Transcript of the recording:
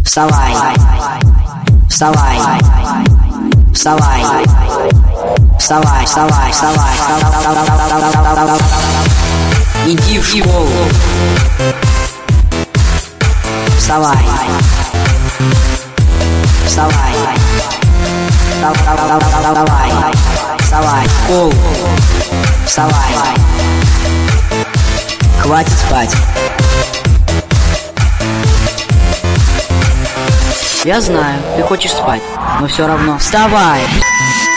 Вставай, вставай, вставай, вставай, вставай, вставай, иди в школу. Вставай, вставай, вставай, вставай, в школу. Вставай, хватит спать. Я знаю, ты хочешь спать, но все равно вставай.